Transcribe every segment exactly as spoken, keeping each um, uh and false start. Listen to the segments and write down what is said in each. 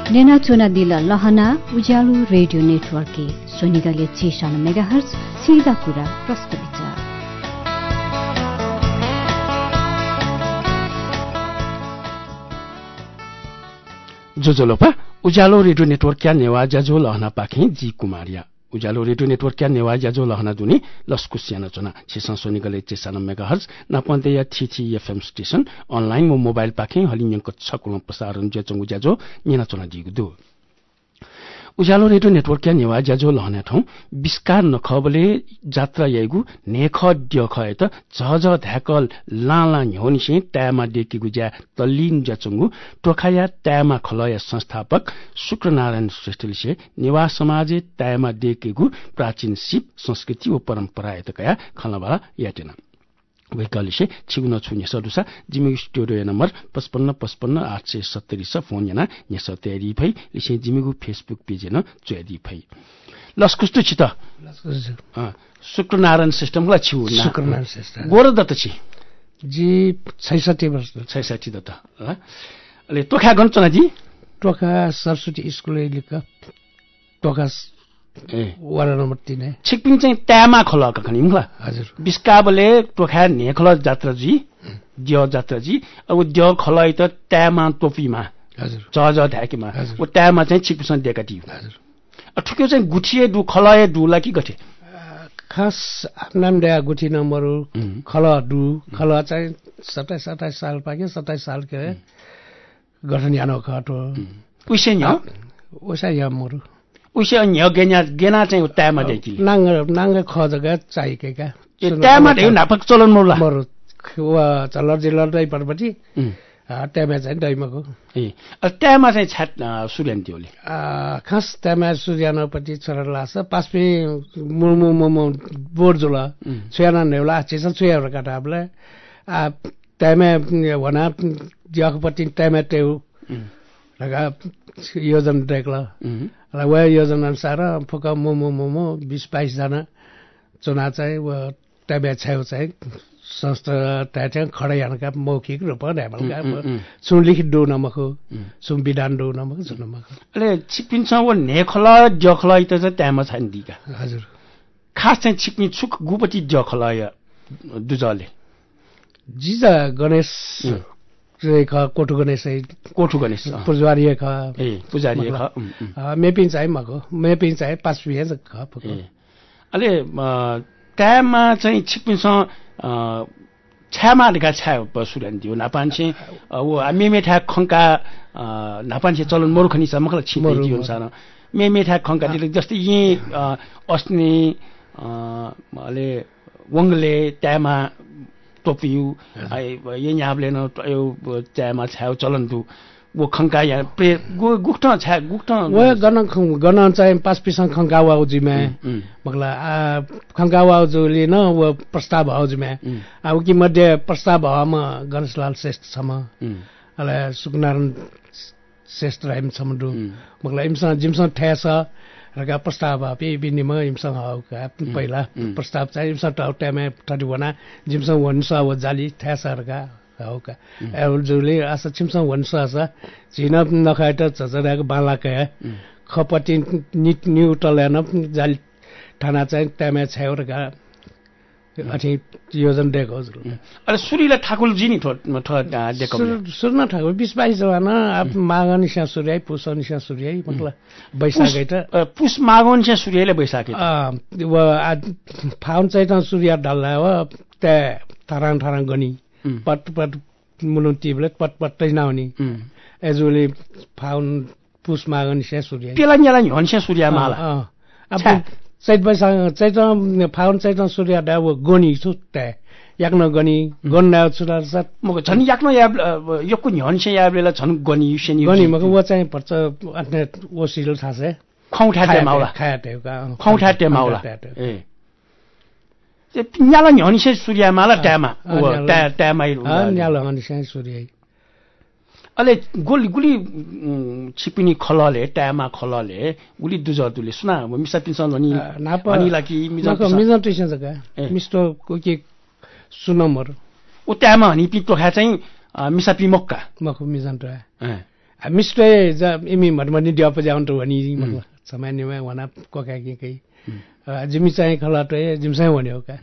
नेना चोना दिल लहना उज्यालो रेडियो नेटवर्क के सोनिगले छेसानो मेगाहर्ज सीधा कुरा प्रश्न विचार जो जो लोपा उज्यालो रेडियो नेटवर्क क्या नेवाजा जो लहना पाखे जी कुमारिया उज्यालो रेडियो नेटवर्क क्या नेवाजा जो लहना दुनी लस्कुसियाना चोना छेसा सोनिगले छेसानो मेगाहर्ज नापन्ते या थीथी एफएम स्टेशन अनलाइन मो मोबाइल पाखे हलियंक छकुल प्रसारण जे चंगु ज्याजो निना चोना दिगु उज्यालो रेडियो नेटवर्क क्या नेवाजा जो लहना ठौ विस्कार नखबले जात्रा याइगु नेख द्यख एत झझ धाकल लाला न्योनिसे ट्यामा डेकी गुज्या तल्लिन जचंगु टोखाया ट्यामा खलय संस्थापक शुक्रनारायण श्रेष्ठले नेवा समाजे ट्यामा डेकेगु प्राचीन सिप संस्कृति व परम्परा एतकया खलबा याटेना वैकलिसे छिगुन छुन्य सदुसा जिमी स्टुडियो नम्बर पचपन्न पचपन्न आठ सय सत्तरी स फोन याना न्यस तयारी भई लिसे जिमीगु फेसबुक पेज न चोयादी भई लस्कुस्तु छित लस्कुस्तु अ शुक्रनारायण सिस्टम ला छु ना शुक्रनारायण सिस्टम गोर दत छि जी छैसठी वर्ष छैसठी दत अले टोखा गन चना जी टोखा सरस्वती स्कुल लिक टोखा ए वार्ड नम्बर तीन है छिकपिङ चाहिँ ट्यामा खल कखनि मुला हजुर बिस्काबले टोखा नेखल जात्राजी दियो जात्राजी अब दियो खलै त ट्यामा टोपीमा हजुर जज धाकेमा ओ ट्यामा चाहिँ छिकपिङ देकाटी हजुर अ ठुक्यो चाहिँ गुठिए दु खलए दुला कि गथे खास नाम दया गुठी नम्बर खल दु खल चाहिँ सत्ताइस सत्ताइस साल पाके सत्ताइस साल के गठन यानो खटो उसे न्य उसा या मरु उसे अन्य गेना गेना चाहिँ ट्यामा देखि नाङ नाङ ख जग्गा चाहिकेका ट्यामा दे नापक चलन मोला मरु वा चलर जिल्ला दै परपटी ट्यामा चाहिँ दैमको ए ट्यामा चाहिँ छाट सुर्यान्ति ओले खास ट्यामा सुर्यानपट्टि छोरा लाछ पासपे मुमु मुमु बोर्ड जुला छुयाना नेउला चेस छुयाहरु काटाबले आ ट्यामा वना दियाकपट्टि ट्यामा तेउ लगा योजना देखला र वा योजना अनुसार फक मोमो मोमो बीस बाइस जना चुना चाहिँ व ट्याबे छाउ चाहिँ संस्था त्याच्या खडयानका मौखिक रूप ढाबलका सुलिख दो नमको सुम विधान दो नमको जुनमको अले छिपिन्छ व नेखला जखला त चाहिँ ट्यामा छैन दिका हजुर खास चाहिँ छिप्नी छुक गुपटी जखला दुजले जिजा गणेश ख कोठु गणेश कोठु गणेश पुजारी ख ए पुजारी ख मेपिन चाहिँ मको मेपिन चाहिँ पाँच पिए ख अले ट्याममा चाहिँ छिपिन्छ छ्यामा ढका छ्या पसुरान दियो नापान्छे वो मेमेठा खंका नापान्छे चलन मोरखनी छ मखला छिपे दियो सान मेमेठा खंका दिले जस्तै यी अस्ने अले वंगले ट्यामा टोपियु ये न्याबले न यो ट्यामा छ्याउ चलन दु वो खंका या प्रे गुक्त छ्या गुक्त वो गन गन चाहिँ पाँच पिसा खंका वाउजिमे मगला खंका वाउजुले न वो प्रस्ताव हाउजिमे अब कि मध्ये प्रस्ताव हमा गणेशलाल श्रेष्ठ छम अले सुकनारायण श्रेष्ठ राइम छमदु मगला इमसा जिमसा ठ्यास रका प्रस्ताव पे बिनिम इमसा हाउका पहिला प्रस्ताव चाहिँ इमसा टाउटेमे ठडिवना जिमसा वनसा व जाली ठ्यास रका हौका एलजुले आसा छिमसा वनसा आसा जिना नखाइट चचराको बालाका खपटी निट न्यूटलन जाली थाना चाहिँ त्यामे छ्याउरका अथि योजना दिएको हजुर अरे सुरीला ठाकुर जी नि ठ दिएको सुरना ठाकुर बीस बाइस जना अब मागनी सा सूर्य पुष निसा सूर्य मतलब बैशाख त पुष मागन सा सूर्यले बैशाख अ व फाउन चाहिँ त सूर्य डल्ला हो त थराङ थराङ गनी पट पट मुनु टिबलेट पट पट नाउनी एजुले फाउन पुष मागनी सा सूर्य पेला न्याला नि हन्सा सूर्य माला अब चैत बैशाख चैत फाउन चैत सूर्य डा वो गनी छु त याक्न गनी गन्ना छुरा साथ मको झन् याक्न या यको नि हन्से या बेला झन् गनी युसेनी गनी मको वो चाहिँ पर्छ अन्य वो सिल थासे खौठाटे माउला खायाटेका खौठाटे माउला ए ते न्याला नि हन्से सूर्य माला ट्यामा वो ट्या ट्यामाइ ह न्याला हन्से सूर्य अले गोली गुली छिपिनी खलले ट्यामा खलले गुली दुजदुले सुना मिसा पिसन अनि अनि लाकी मिजा मिजा टिसन जगा मिस्टर कोके सुनमर ओ ट्यामा अनि पिटो खा चाहिँ मिसा पि मक्का मखु मिजान त मिस्टे इमी मधुमनी डिया पजाउन त वनी मतलब सामान्यमा वना कोका के कई जिमी चाहिँ खलाट जिमसाइ भन्यो का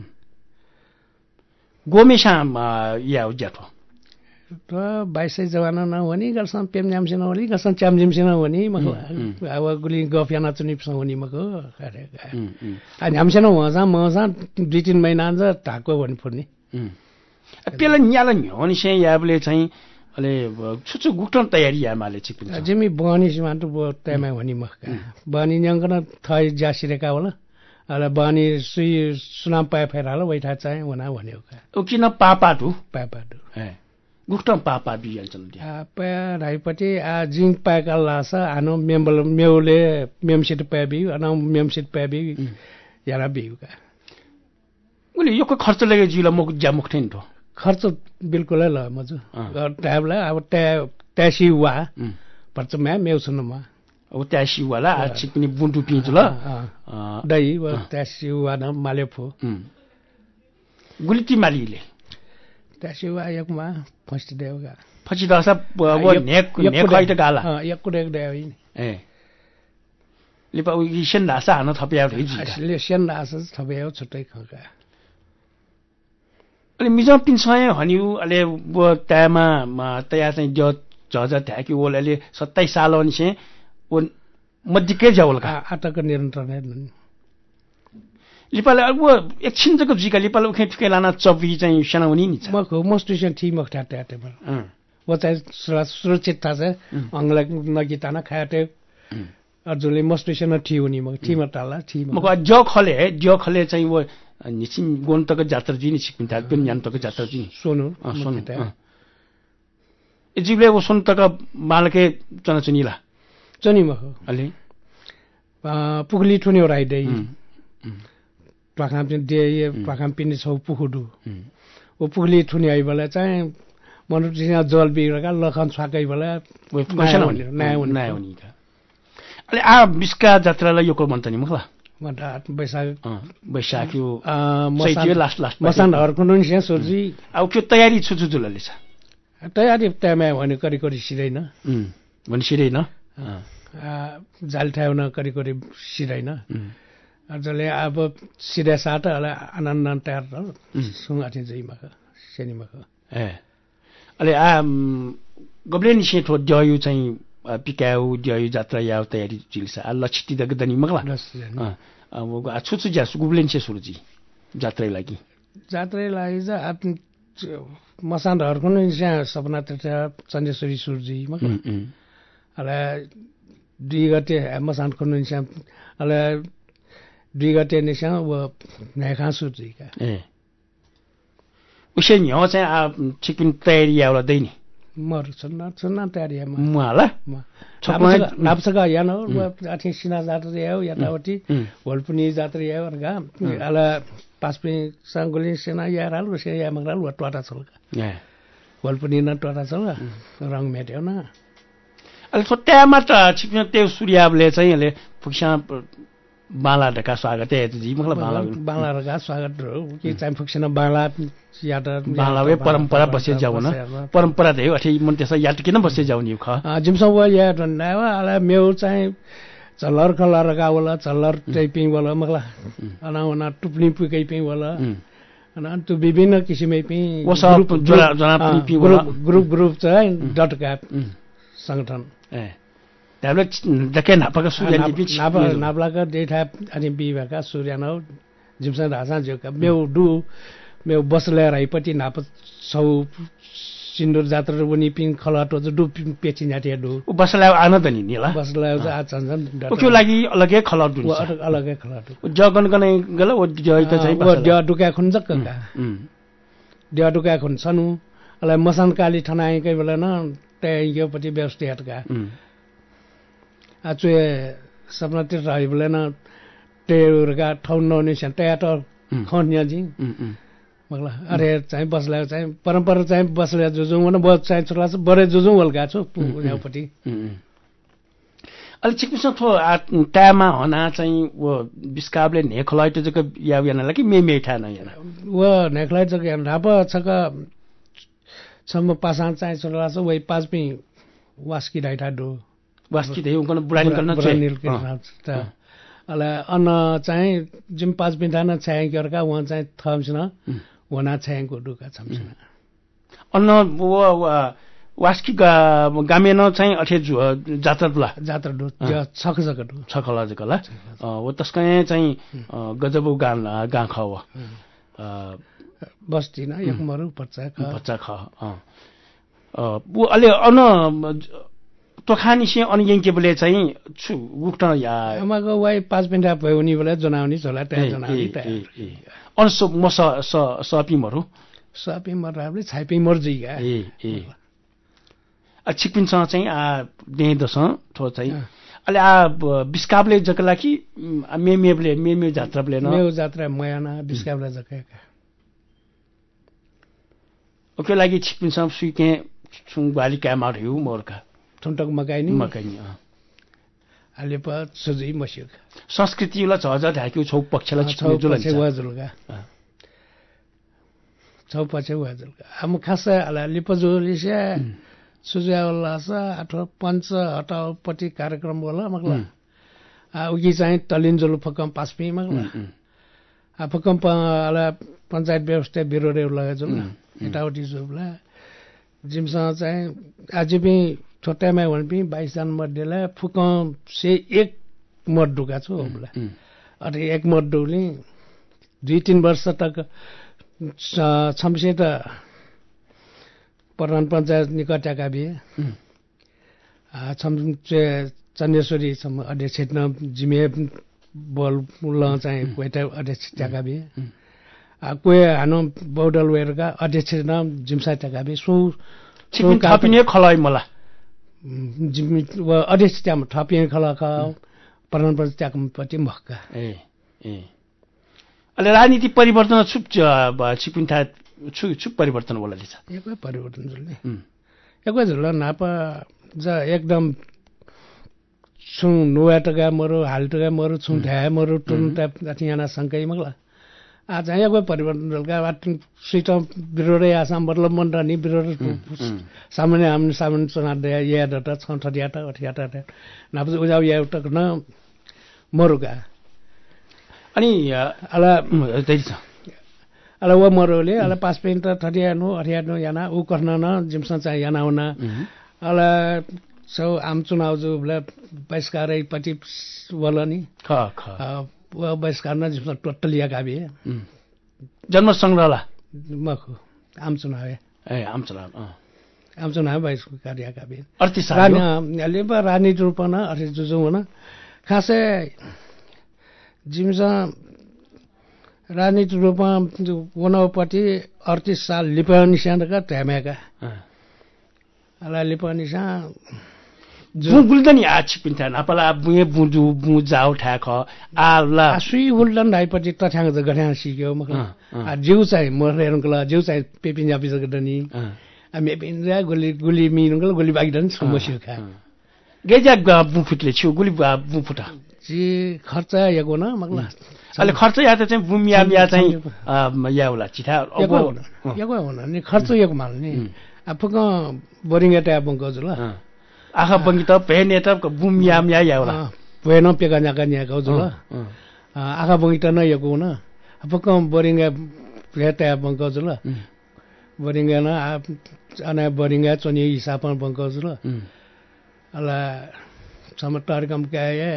गोमेशा या उज्याठो त बाइसै जवाना नहुने गर्छन् पेम जामसिन होली गर्छन् च्याम जिमसिन होनी मतलब अब गुली गफियाना चुनिप्स होनी मको अरे आ जामसिन वजा मजा दुई तीन महिना ज ढाको भनि फुर्ने पेला न्याला न्योनी से याबले चाहिँ अले छुछु गुक्टन तयारी यामाले छिपिन्छ जिमी बनी सिमान्त बो तयमा होनी मका बनी न्यंगन थै जासिरेका होला अले बनी सुई सुनाम पाए फेराला वैठा चाहिँ वना भन्यो का ओ किन पापाटु पापाटु ए गुक्टन पापा बियल्छन् आ पा राइपटी आ जिङ पाएका लास आनो मेम्बल मेउले मेमसिट पाबी अन मेमसिट पाबी यारा बिउका उले यो खर्च लगे जिला मुख जामुख थिन त खर्च बिल्कुलै ल मजु ट्याबला अब ट्या ट्यासी वा पर्छ म्या मेउसनमा अब ट्यासी वाला आ छिकनी बुन्टु पिन्छ ल दही व ट्यासी वा न मालेफो गुलिटी मालीले ट्यासी वा एकमा फस्ट देउगा पछि दसा व नेक नेक खैत गाला अ एकको देक देउ ए लिपा उ इसन दासा हान थप्या हो जी असले सन दासा थप्या छुट्टै खका अले मिजम पिन्छय हनिउ अले व तामा तया चाहिँ ज जज थाकी ओलले सत्ताइस साल अनि से ओ मध्यकै जावल का आटक निरन्तर नै लिपाले अब एकछिन जको जिका लिपाले उखे ठुके लाना चपी चाहिँ सेना हुनी नि छ मको मोस्टिसन थी मख थाटे टेबल व चाहिँ सुरक्षित था से अंगला नगिताना खाटे अजुले मोस्टिसन थी हुनी मख थी मताला थी मको ज खले ज खले चाहिँ व निसिम गोन्तक जात्रा जिनि सिकिन्ता पेन यान्तक जात्रा जिनि सोनु सोनु एजिबले वो सोन्तक मालके चनचुनिला चनि मख अलि पुगली ठुनी राइदै पाखाम दे पाखाम पिने छौ पुखुडु ओ पुगली ठुनी आइ बेला चाहिँ मनुष्य जल बिगडका लखन छाकै बेला नयाँ हुने नयाँ हुने अले आ बिस्का जात्रालाई यो को मन्तनी मखला मटा बैशाख बैशाख यो सैतियो लास्ट लास्ट मसान हरकुनु नि सोची अब के तयारी छु छु जुलले छ तयारी तयमा भने करी करी सिदैन उम् भने सिदैन अ जाल ठाउन करी करी सिदैन अजले अब सिधा साट अला आनन्द तयार सुंगाथि जइमा सेनिमा ए अले आ गब्लेनी सेठो जयु चाहिँ पिकाउ जयु जात्रा याव तयारी जिल्सा आ लक्षित दगदनी मगला अब आ छुछु ज्यास गुब्लेन से सुरुजी जात्रै लागि जात्रै लागि जा मसान हरकुनु नि सपना त चन्देश्वरी सुरजी मगला अला दुई गते मसान कुनु नि अला दुई गते नि सा व नाखा सुरजी का ए उसे न्यो चाहिँ आ चिकन तयारी यावला दैनी मर छन्न छन्न तयारी म मला छपमा नापसका यानो आथि सिना जात्रा याव यातावटी होलपुनी जात्रा याव रगा अला पासपे सांगोली सेना याराल उसे या मगराल व टोटा छलका ए होलपुनी न टोटा छल रङ मेट्यो न अले छोट्यामा त छिप्न त्यो सूर्यावले चाहिँ ले फुक्सा बाला ढका स्वागत है जी मतलब बाला बाला रगा स्वागत हो कि चाहिँ फुक्सन बाला यात बालावे परम्परा बसे जाऊ न परम्परा दे अथि मन त्यसै यात किन बसे जाऊ नि ख जिमसँग व या नवा अला मेउ चाहिँ चलर खलर गा वला चलर टाइपिङ वला मगला अना वना टुप्नी पुकै पिङ वला अना तु विभिन्न किसिमै पिङ वो सब जना जना पिङ वला ग्रुप ग्रुप चाहिँ डट का संगठन ए त्याले दके नापका सूर्य नि पिच नाप नापलाका देठा अनि बिवाका सूर्य न जिमसँग राजा जोका मेउ डु मेउ बसले राइपटी नाप सौ सिन्दुर जात्रा पनि पिङ खलाटो डु पेछि जाटे डु बसले आनन्द नि निला बसले आ चन्जन त्यो लागि अलगै खलाट दु अलगै खलाट जगन गने गला ओ जय त चाहिँ बस ड डुका खुन जक्का ड डुका खुन छनु अलाई मसान काली ठनाएकै बेला न त्यो पति व्यवस्थितका आचु सपना तिर रहि बेला न तेरगा ठाउँ नहुने छ तयार खन्या जी मगला अरे चाहिँ बसले चाहिँ परम्परा चाहिँ बसले जुजुङ न बस चाहिँ छोरा बरे जुजुङ हल्का छु पुण्यापट्टि अलि चिकपिस थो टामा हना चाहिँ वो बिस्काबले नेखलाइट जक या यानाला कि मे मेठा न याना वो नेखलाइट जक याना ढाप छक सम्म पासान चाहिँ छोरा छ वइ पाँच पि वास्की डाइटा डो वास्की दे उनको बुरानी गर्न बुरानी त अला अन चाहिँ जिम पाँच बिन्दाना छाय करका वहाँ चाहिँ थम्सना वना छायको डुका छम्सना अन्न वास्की गामेन चाहिँ अठे जात्रा दुला जात्रा डु छक जक डु छकला जकला वो तस्कै चाहिँ गजबु गान गा ख व बस्ती न एक मरु पच्चा ख पच्चा ख अ वो अले अन तोखानी से अनि यंकेबले चाहिँ छु गुक्ट या अमाको वाइ पाँच बिन्दा भयो नि बेला जनाउनी झोला त्यहाँ जनाउनी त्यहाँ अन सब म स स सपिमहरु सपिमहरुले छाइपि मर्जिगा ए ए अ छिकपिनसँग चाहिँ आ दे दस थो चाहिँ अले आ बिस्काबले जकला कि मेमेबले मेमे जात्राबले न मेउ जात्रा मयाना बिस्काबले जकेका ओके लागि छिकपिनसँग सुइके सुङ बाली कामा रह्यु मोरका ठुन्टक मकाइनी मकाइनी अहिले प सजै मस्यो संस्कृतिलाई छ हजार ढाक्यो छौ पक्षलाई छिक्नु जुल वाजुलगा छौ पछि वाजुलगा हम खास अला लिपजुलिसे सुजावलासा अथवा पञ्च हटापट्टि कार्यक्रम होला मगला आ उगी चाहिँ तलिन्जुल फकम पासपी मगला आ फकम अला पञ्चायत व्यवस्था बिरोरे लगा जुल एटाउटी जुबला जिमसँग चाहिँ आज पनि छोटामा भने बाइस जना मध्येलाई फुकम से एक मत ढुका छु होला अरे एक मत डुली दुई तीन वर्ष तक छम्से त प्रधान पञ्चायत निकटका बिहे छम्से चन्देश्वरी अध्यक्ष जिमे बल ल चाहिँ कोइटा अध्यक्ष ट्याका बिहे कोही हानो बौडल वेरका अध्यक्ष नाम जिम्सा ट्याका बिहे सो थपिने खलाइ मला जिम्मी अध्यक्ष त्यहाँ थपिने खलाका प्रधान पञ्चायत ट्याकपट्टि मक्का ए ए अहिले राजनीति परिवर्तन छुप छिपिन्था छु छु परिवर्तन होला छ एकै परिवर्तन जुल्ने एकै जुल्ला नापा ज एकदम छु नुवाटगा मरो हालटगा मरो छु ढ्या मरो टुन्टा अथियाना संकै मगला आज एकै परिवर्तन जुल्का सिट बिरोरे आसाम मतलब मन्डनी बिरोरे सामान्य हामीले सामान्य चुनाव दे या डटा छ ठडियाटा अठियाटा नाप उजाउ या एउटा न मरुगा अनि अला त्यही छ अला व मरोले अला पास पेन्ट ठडियानो अठियानो याना उ कर्न न जिमसँग चाहिँ याना हुन अला सो आम चुनाव जो बहिष्कारै पट्टि वल नि ख ख व बहिष्कार न जिमसँग टोटलिया गाबी जन्म संग्रहला मखु आम चुनाव ए आम चुनाव अ आम चुनाव बहिष्कार या गाबी अर्थी सानो अलि ब राजनीति रूपमा अरे जुजु हुन खासै जिमसँग राजनीति रूपमा वनपट्टि अडतिस साल लिपनिसाका ट्यामेका अला लिपनिसा गुल्दन आ छिपिन्था नापला बुए बुजु बुजाउ ठाख आला सुई गुल्दन राईपट्टि तथ्याङ्क ज गठ्याङ सिक्यो म आ जिउ चाहिँ मरेरंकला जिउ चाहिँ पेपिन जापि जगदनी हामी पिन्जा गुली गुली मिनंकला गुली बागिदन समस्या खा गेजा बु फुटले छु गुली बु फुटा जी खर्च याको न मगला अहिले खर्च या त चाहिँ बुमिया मिया चाहिँ या होला चिठा अब याको हुन नि खर्च याको माल नि आफुक बोरिङ एटा बंक जुल आखा बंगी त पेने त बुमिया मिया या होला पेन पेका न्याका न्याका जुल आखा बंगी त न याको न आफुक बोरिङ एटा बंक जुल बोरिङ न अना बोरिङ चोनी हिसाबमा बंक जुल अला समटर कम क्या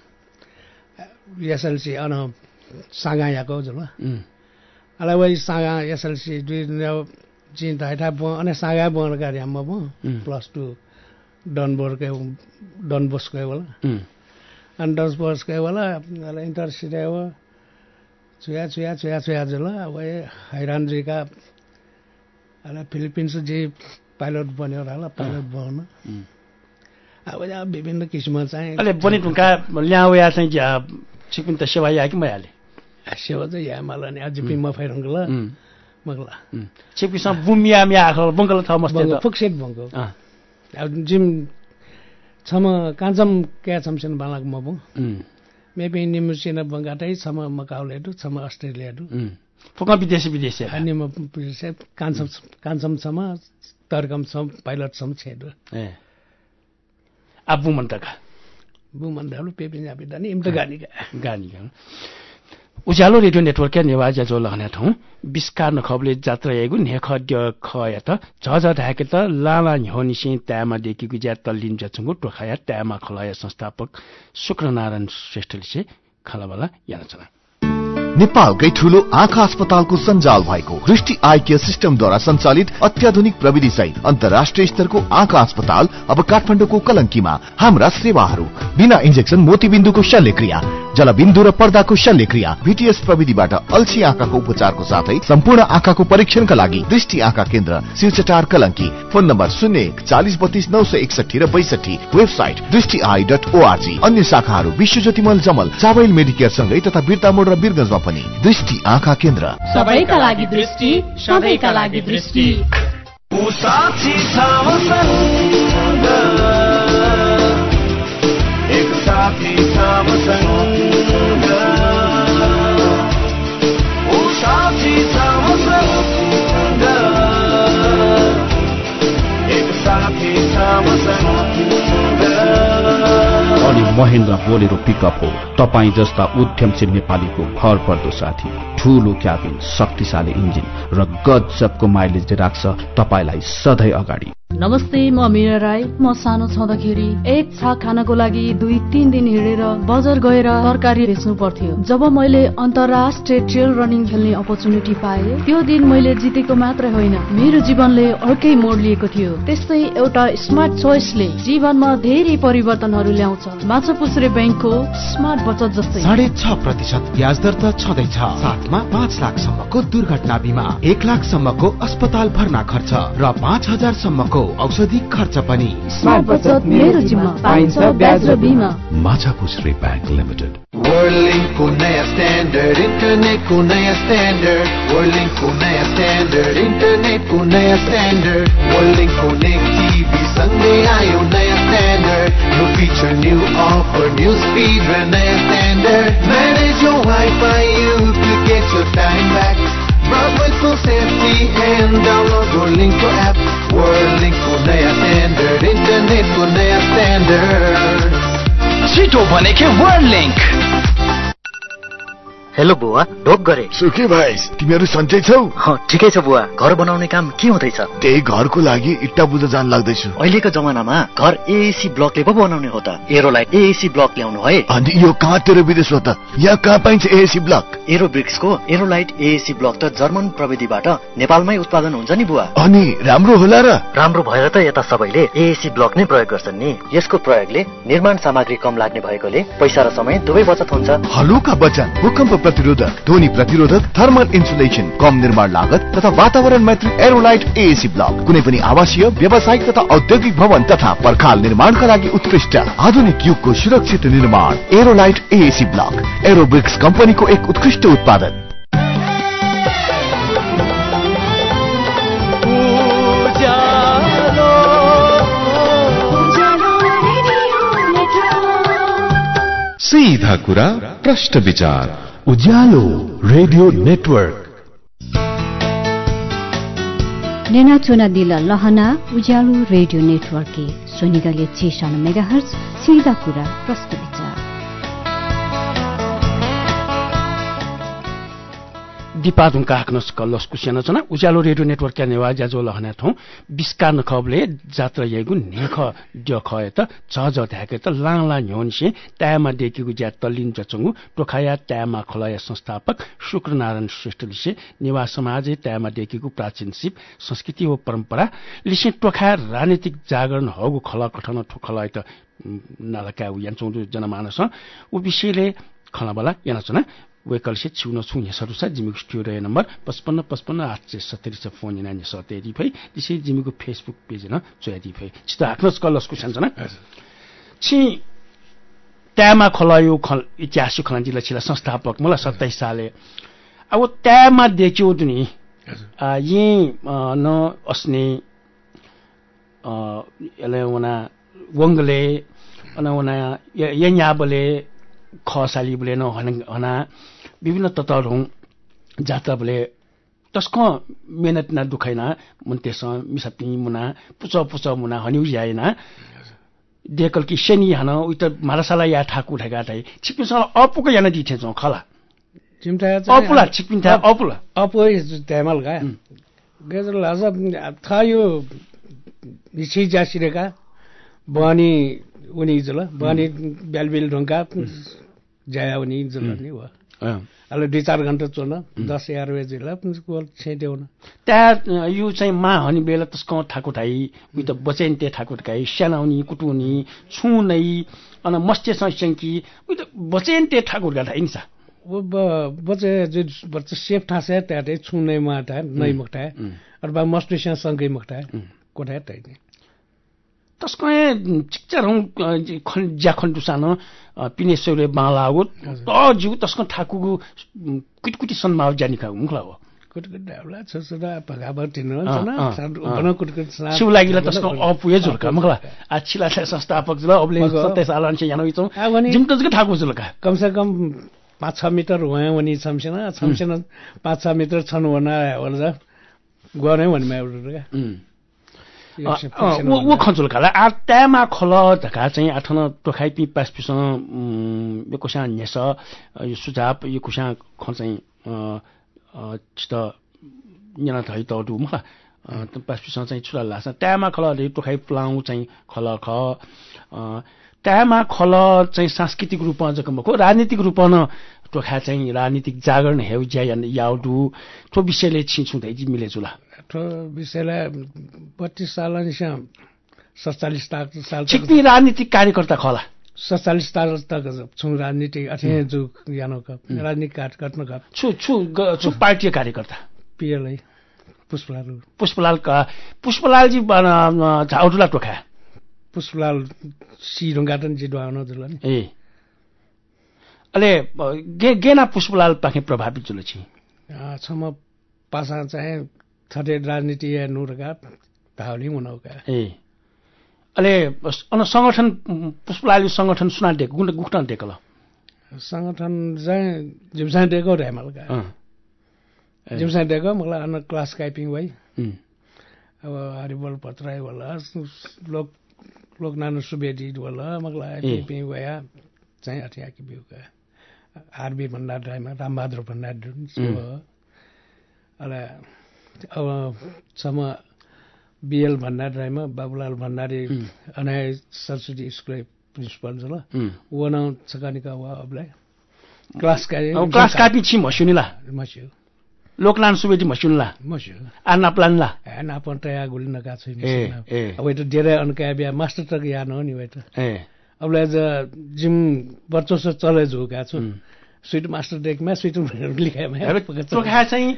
एसएलसी अन सागा याको जुल अला वही सागा एसएलसी दुई चिन थाइथा ब अनि सागा बन गरे हम ब प्लस टू डनबोर के डनबोस के वाला अनि डनबोस के वाला अला इंटरसिटी हो छुया छुया छुया छुया जुल वही हैरान जी का अला फिलिपिन्स जी पाइलट बन्यो होला पाइलट बन्न अब विभिन्न किसिममा चाहिँ अहिले बनि ढुङ्गा ल्याउया चाहिँ छिपिन त सेवा या कि मयाले सेवा चाहिँ या मलाई नि अझै पनि म फाइरङ्गला मगला छिपिसँग बुमिया मिया आखल बंगल थ मस्ते त फुक्सेट बंगो अब जिम छम काञ्चम क्या छमसन बालाक म बु मे पनि निमुसिना बंगाटै छम मकाउले दु छम अस्ट्रेलिया दु फुका विदेशी विदेशी अनि म काञ्चम काञ्चम छम तरकम छम पाइलट छम छेदु ए आबु मन्तका बु मन्तलु पेपे जापिदा नि इम्त गानीका गानीका उज्यालो रेडियो नेटवर्क नेवाज जो लहना ठौं बिस्कार नखबले जात्रा एगु नेख ड खया त झझ ढाके त लाला न्होनिसि त्यामा देखिगु ज्या तल्लिन जचंगु टोखाया त्यामा खलाया संस्थापक शुक्रनारायण श्रेष्ठले खलाबला यानचना नेपालकै ठूलो आँखा अस्पतालको सञ्जाल भएको दृष्टि आई केयर सिस्टमद्वारा सञ्चालित अत्याधुनिक प्रविधि सहित अन्तर्राष्ट्रिय स्तरको आँखा अस्पताल अब काठमाडौँको कलंकीमा। हाम्रा सेवाहरू बिना इन्जेक्सन मोतीबिन्दुको शल्यक्रिया, जलबिन्दु र पर्दाको शल्यक्रिया, भीटीएस प्रविधिबाट अल्छी आँखाको उपचारको साथै सम्पूर्ण आँखाको परीक्षणका लागि दृष्टि आँखा केन्द्र शिवचटार कलंकी। फोन नम्बर शून्य एक चालीस बत्तीस नौ सय एकसठी र बैसठी। वेबसाइट दृष्टि आई डट ओआरजी। अन्य शाखाहरू विश्वज्योति मल जमल, चावल मेडिकेयर सँगै तथा बिर्तामोड र बिरगंजमा पनि दृष्टि आँखा केन्द्र। सबैका लागि दृष्टि, सबैका लागि दृष्टि। एक साथी छाम संग, ओ साथी छाम संग, एक साथी छाम संग। अनि महेन्द्र बोलेरो पिकअप हो तपाई जस्ता उद्यमशील नेपालीको भर पर्दो साथी। ठूलो क्याबिन, शक्तिशाली इन्जिन र गजबको माइलेज राख्छ तपाईलाई सधैँ अगाडि। नमस्ते, म मीरा राई। म सानो छँदाखेरि एक छाक खानको लागि दुई तीन दिन हिँडेर बजार गएर तरकारी बेच्नु पर्थ्यो। जब मैले अन्तर्राष्ट्रिय ट्रेल रनिङ खेल्ने अपर्च्युनिटी पाए त्यो दिन मैले जितेको मात्रै होइन, मेरो जीवनले अर्कै मोड लिएको थियो। त्यस्तै एउटा स्मार्ट चोइसले जीवनमा धेरै परिवर्तनहरू ल्याउँछ। माछापुछ्रे बैंकको स्मार्ट बचत जस्तै साढे छ प्रतिशत ब्याज दर त छँदैछ। साथमा पाँच लाखसम्मको दुर्घटना बिमा, एक लाखसम्मको अस्पताल भर्ना खर्च र पाँच हजारसम्मको औषधि खर्च पनि। स्मार्ट बचत मेरो जिम्मा, पाइन्छ ब्याज र बिमा। Machhapuchhre bank limited. वर्ल्डलिंकको नयाँ स्ट्यान्डर्ड, इन्टरनेटको नयाँ स्ट्यान्डर्ड, वर्ल्डलिंकको नयाँ स्ट्यान्डर्ड, इन्टरनेटको नयाँ स्ट्यान्डर्ड, वर्ल्डलिंकको नेट टिभी सँगै आयो नयाँ standard. New feature, new offer, new speed र नयाँ standard. Manage your wifi, you could get your time back. Broadway full safety and download वर्ल्डलिंकको एप। वर्ल्डलिंकको नयाँ स्ट्यान्डर्ड, इन्टरनेटको नयाँ स्ट्यान्डर्ड। छिटो भनेको वर्ल्डलिंक। हेलो बुवा, ढोक गरे। सुखी भाइ, तिमीहरू सन्चै छौ? ठिकै छ बुवा। घर बनाउने काम के हुँदैछ? त्यही घरको लागि इट्टा बुझ्न जान लाग्दैछु। अहिलेको जमानामा घर एएसी ब्लकले पो बनाउने हो त। एरोलाई एएसी ब्लक ल्याउनु है। अनि यो कहाँतिर विदेश हो त? यहाँ कहाँ पाइन्छ एएसी ब्लक? एरोब्रिक्सको एरोलाइट एएसी ब्लक त जर्मन प्रविधिबाट नेपालमै उत्पादन हुन्छ नि बुवा। अनि राम्रो होला र? राम्रो भएर त यता सबैले एएसी ब्लक नै प्रयोग गर्छन् नि। यसको प्रयोगले निर्माण सामग्री कम लाग्ने भएकोले पैसा र समय दुवै बचत हुन्छ। हलुका वचन, भूकम्प प्रतिरोधक, ध्वनि प्रतिरोधक, थर्मल इन्सुलेसन, कम निर्माण लागत तथा वातावरण मैत्री एरोलाइट एएसी ब्लक कुनै पनि आवासीय, व्यावसायिक तथा औद्योगिक भवन तथा पर्खाल निर्माणका लागि उत्कृष्ट आधुनिक युगको सुरक्षित निर्माण। एरोलाइट एएसी ब्लक एरोब्रिक्स कम्पनीको एक उत्कृष्ट उत्पादन। सीधा कुरा, प्रश्न विचार। उज्यालो रेडियो नेटवर्क। नेना चुना दिल लहना उज्यालो रेडियो नेटवर्क के सोनिगले छेसानो मेगाहर्ज। सीधा कुरा, प्रश्न विचार। दिपादुङका आक्नस कल्लस कुस्यान जना उज्यालो रेडियो नेटवर्क नेवा ज्याजो लहना थौ बिस्कार नखबले जात्रा येगु नेख ड खय त झझ ढाके त लाला न्योनसे त्यामा देखिगु ज्या तल्लिन जचंगु टोखाया त्यामा खलया संस्थापक शुक्रनारायण श्रेष्ठले नेवा समाजै त्यामा देखिगु प्राचीन सिप संस्कृति व परम्परा लिसे टोखा राजनीतिक जागरण हगु खला कठन ठोखलय त नलका यान्छौ जनमानस उ विषयले खलाबला यानचना वेकलसे छिउन छु यसहरू छ जिमीको स्टुडियो नम्बर पचपन्न पचपन्न आठ सय सत्तरी छ फोन इना सतेरी भई त्यसै जिमीको फेसबुक पेज न चोयादी भई छिटो आक्नस कलसको सञ्चना छि त्यामा खलायो खल इतिहास खलन जिल्ला छिला संस्थापक मलाई सत्ताइस साले अब त्यामा देख्यो दुनी अ यी न अस्ने अ एले वना वंगले अन वना यन्याबले खसाली बोले न हना विभिन्न तत्त्वहरू जात्राबले तस्को मेहनत न दुखाइना मुन्तेस मिसपि मुना पुच पुच मुना हनिउ जाइना देखल कि सेनी हन उत मारासाला या ठाकु ठेगा थाइ छिपिसँग अपुको याना दिथे छ खला चिमटा अपुला छिपिन्था अपुला अपु तेमल गा गेजर लाज था यो निछि जासिरेका बनी उनी जल बनी बेलबिल ढंका जाया उनी जल नि हो अहिले दुई चार घन्टा चोन दस एघार बजीलाई गोल छेट्याउन त्यहाँ यो चाहिँ मा हनी बेला तस्को ठाकुर ठाई उयो त बचेन्ते ठाकुर ठाई स्यानाउनी कुटुनी छुनै अन मस्ते संसंकी उयो त बचेन्ते ठाकुर गा ठाई नि सा वो बचे जो बच्चे सेफ ठासे त्याटे छुनै माटा नै मक्टा अरबा मस्ते संगै मक्टा कोठा तै नि तस्को चिक्चरौं खन ज्याखन दुसान पिनेश्वरले बालागो त जिउ तस्को ठाकुको कुटकुटी सन्माव जानिका मुखला हो कुटकुट डावला छसुरा पगाबर तिन न बन कुटकुट सा शिव लागिला तस्को अपुए जुलका मुखला आछिला संस्थापक जुल अबले सत्ताइस साल अनि यानो इचौ जिमतजको ठाकु जुलका कम से कम पाँच छ मिटर वहाँ वनी छमसेना छमसेना पाँच छ मिटर छन् वना होला गरे भने मा एउटा वो खन्चुल खाला आ त्यामा खल धका चाहिँ आठन टोखाइ पि पास पिसँग यो कुसा नेस यो सुझाव यो कुसा ख चाहिँ अ चित न्याना थै त दु म त पास पिसँग चाहिँ छुला लासा त्यामा खल टोखाइ प्लाउ चाहिँ खल ख त्यामा खल चाहिँ सांस्कृतिक रूपमा जकमको राजनीतिक रूपमा टोखा चाहिँ राजनीतिक जागरण हेउ ज्या याउडु ठो विषयले छिछु दै मिले जुला ठो विषयले बत्तीस साल अनि सत्तालिस साल छिक्नी राजनीतिक कार्यकर्ता खला सत्तालिस साल तक छु राजनीतिक अथे जु यानो क राजनीतिक कार्यकर्ता क छु छु छु पार्टी कार्यकर्ता पिएलआई पुष्पलाल पुष्पलाल का पुष्पलाल जी झाउडुला टोखा पुष्पलाल सिरुङ्गाटन जिडवाउन जुल नि ए अले गे गेना पुष्पलाल पाखे प्रभावित जुल छि छम पासा चाहिँ थटे राजनीति या नुरगा धाउली हुनौका ए अले अन संगठन पुष्पलाल संगठन सुना देक गुण गुठन देकल संगठन चाहिँ जिमसा देको रेमलका जिमसा देको मलाई अन क्लास काइपिङ भई अब हरिबल पत्राई होला लोक लोकनारायण सुवेदी होला मलाई काइपिङ भया चाहिँ अठ्याकी बिउका आरबी भण्डार ड्राइमा रामबहादुर भण्डार अला अब सम बिएल भण्डार ड्राइमा बाबुलाल भण्डारी अनाय सरस्वती स्कुल प्रिन्सिपल छ ल वन छकानिका वा अबलाई क्लास काइ क्लास कापी छि मसुनिला मस्यु लोकनारायण सुवेदी मसुनिला मस्यु आना प्लानला आना पन्तया गुली नका छैन अब त धेरै अनका बिया मास्टर तक या न नि वैत ए अबलाई ज जिम बच्चो से चले जुका छु स्वीट मास्टर डेकमा स्वीट लेखामा टोखा चाहिँ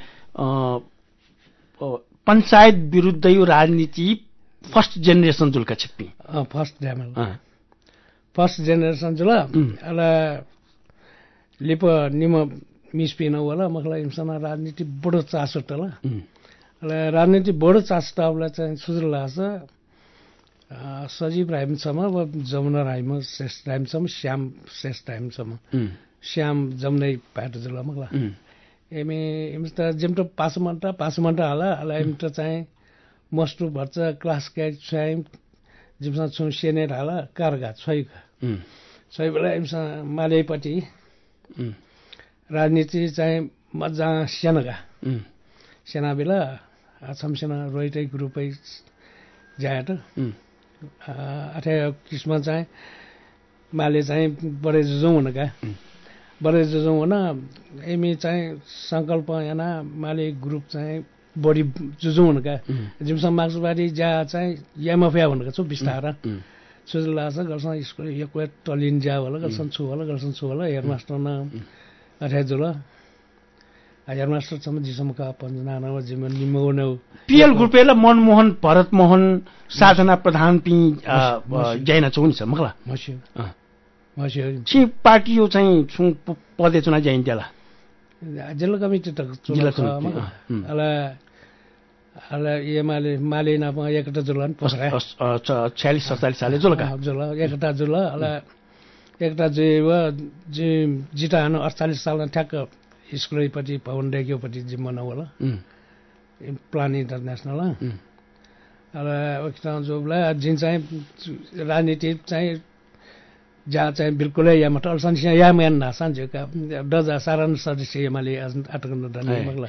पञ्चायत विरुद्ध यो राजनीति फर्स्ट जेनेरेसन जुलका छिप्पी फर्स्ट ड्यामल फर्स्ट जेनेरेसन जुल अला लिप निम मिस पिन होला मखलाई इमसना राजनीति बडो चासो त ल अला राजनीति बडो चासो त अबलाई चाहिँ सुजुल लाछ सजीव राइमसम्म जमुना राइम श्रेष्ठ राइमसम्म श्याम श्रेष्ठ राइमसम्म श्याम जमुनै पाट जुल मखला एमे एमस त जेमट पाँच मन्टा पाँच मन्टा होला होला एमट चाहिँ मस्टु भर्छ क्लास क्याट चाहिँ जिमसा छु सेनेर होला कारगा छै छै बेला एमसा मालेपट्टि राजनीति चाहिँ मजा सेनागा सेना बेला छम सेना रोइटै ग्रुपै जाट अथे किस्म चाहिँ माले चाहिँ बडे जुझौँ हुनका बडे जुझौँ हुन एमी चाहिँ सङ्कल्प याना माले ग्रुप चाहिँ बढी जुझौँ हुनका जिमसम्म मार्क्सवादी ज्या चाहिँ एमएफया हुनका छु बिस्तारा सुझ लाग्छ गर्छन् स्कुल एक वेट टलिन ज्या होला गर्छन् छु होला गर्छन् छु होला हेडमास्टर न अथे जुल हेडमास्टरसम्म जिसम्मका पञ्चनाना जीवन निमोन पिएल ग्रुपेला मनमोहन भरत मोहन साधना प्रधान पि जैना चौन छ मखला मस्यो मस्यो छि पार्टी यो चाहिँ छु पदे चुना जैन देला जिल्ला कमिटी त जिल्ला अला अला एमाले माले न एकटा जुलन पसरा छयालिस सैंतालीस साले जुलका जुल एकटा जुल अला एकटा जेव जे जितान अडचालीस सालमा ठ्याक्क स्कुलैपट्टि पवन रेग्योपट्टि जिम्मन होला प्लान इन्टरनेसनल अब जोबला जिन चाहिँ राजनीति चाहिँ जहाँ चाहिँ बिल्कुलै या मत अल्सन या मैन ना सांझे का डजा सारण सदस्य माले अटकन दने मगला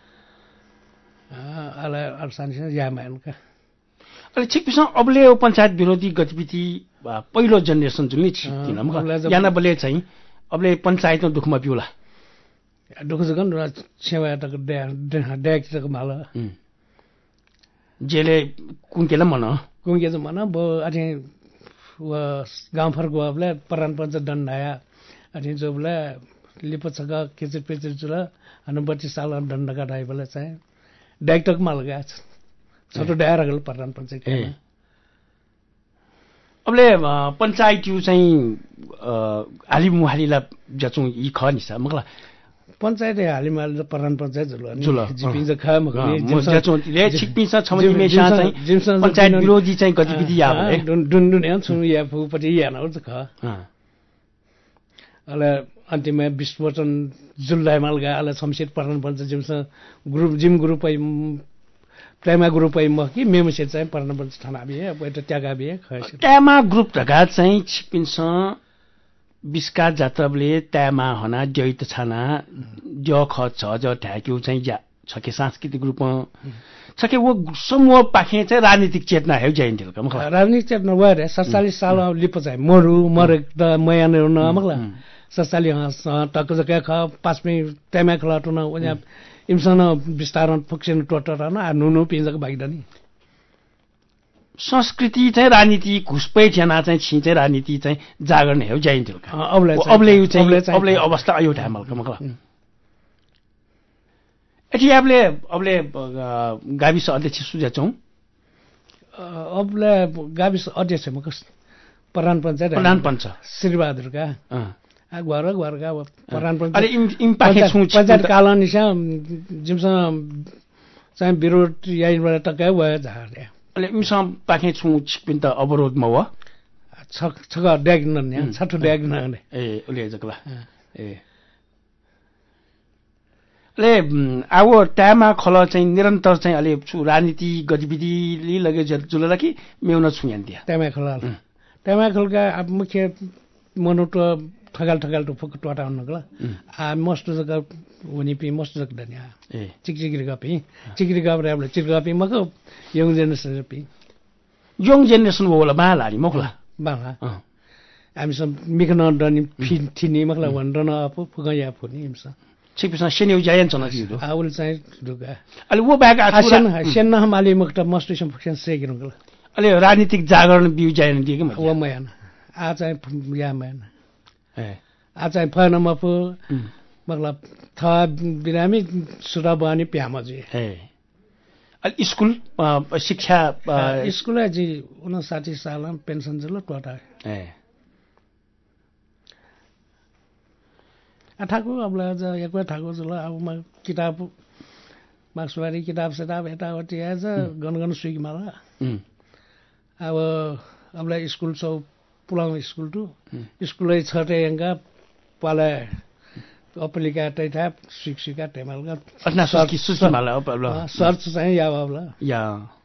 अला अल्सन या मैन का अहिले ठिक पिस अबले पञ्चायत विरोधी गतिविधि पहिलो जेनेरेसन जुन नि किन मगला याना बले चाहिँ अबले पञ्चायतमा दुखमा पिउला दुख जगन सेवा तक डे डेक तक माला जेले कुंकेला मन कुंके मन बो अथे व गाउँ फर्को अबले परान पंच दण्ड आया अनि जोबले लिपछका केचे पेचे जुला अनि बत्तीस साल दण्ड का ढाइबले चाहिँ डेक तक माल गया छोटो डायर गल परान पंच के अबले पञ्चायत यु चाहिँ हाली मुहालीला जचु यी ख निसा मगला पञ्चायत हालिमा परान पञ्चायत जुल जुल जिपिङ ज खा म जचु ले छिकपिस छमनि मेसा चाहिँ पञ्चायत विरोधी चाहिँ गतिविधि या भए दुन दुन या छु या फुपटी या न ख अले अन्तिममा बीस वचन जुल्लाई मालगा अले शमशेर परान पञ्चायत जिमस ग्रुप जिम ग्रुप ट्यामा ग्रुप म कि मेमसे चाहिँ परान पञ्चायत थाना बिहे अब त त्यागा बिहे खैस ट्यामा ग्रुप ढगा चाहिँ छिकपिस बिस्का जातबले त्यामा हना जैत छाना ज ख छ ज ठ्याक्यु चाहिँ जा छके सांस्कृतिक रूपमा छके वो समूह पाखे चाहिँ राजनीतिक चेतना है जैन्थिल कम राजनीतिक चेतना वरे सैंतालीस साल लिप चाहिँ मरु मरे त मयान न मगला सैंतालीस टक जके ख पाँचमी त्यामा खलाटु न उया इमसन विस्तारण फक्सन टोटर न नुनु पिंजक बाइदनी संस्कृति चाहिँ राजनीति घुसपै थिएन चाहिँ छि चाहिँ राजनीति चाहिँ जागरण हेउ जाइन्थ्यो अबले अबले यो चाहिँ अबले अवस्था आयो ठामल कमकला एठी आपले अबले गाविस अध्यक्ष सुझाछौ अबले गाविस अध्यक्ष म कस प्रधान पञ्चायत प्रधान पञ्च श्रीबहादुर का आ घर घरका प्रधान पञ्चायत अरे इम पाखे छु पञ्चायत कालनिसा जिमसा चाहिँ विरोध याइबाट टक्कै भए झार्या अले इमसम पाखे छु छिपिन त अवरोधमा हो छ छग ड्याग न छठो ड्याग न ए उले जकला ए ले आwo टामा खल चाहिँ निरन्तर चाहिँ अलि छु राजनीति गतिविधिले लगे जुलला कि मेउन छु यान दिया टामा खल टामा खलका अब मुख्य मनोट ठगाल ठगाल तो फक टोटा हुनगला आ मस्त जक हुनी पि मस्त जक दनिया ए चिकचिकरी गपी चिकरी गप रेबले चिकरी गपी मको यङ जेनेरेसन पि यङ जेनेरेसन होला बाला नि मखला बाला हामी सब मिकन दनि थिनि मखला वन्दन अप फगया फुनि हिमस छिपिस सेन्यु जायन छन दिदो आउल चाहिँ दुगा अलि वो ब्याग आसन सेन्न हमाली मकट मस्त सम फक्सन सेगिरगला अलि राजनीतिक जागरण बिउ जायन दिए के म व मयान आ चाहिँ या मयान ए आ चाहिँ फन मपु मगला था बिरामी सुरा बानी प्यामजी ए अलि स्कुल शिक्षा स्कुल जी उनसाठी साल पेन्सन जलो टोटा ए ठाकुर अब एक बार ठाकुर चलो अब म किताब मार्क्सवादी किताब सिताब यताउति आएछ गनगन सुइक माला अब अबलाई स्कुल सौ पुलाउ स्कुल टु स्कुलै छटे एंगा पाले अप्लिका तैथा शिक्षिका टेमलगा अतना सुकी सुकी माला अब सर्च चाहिँ या अब या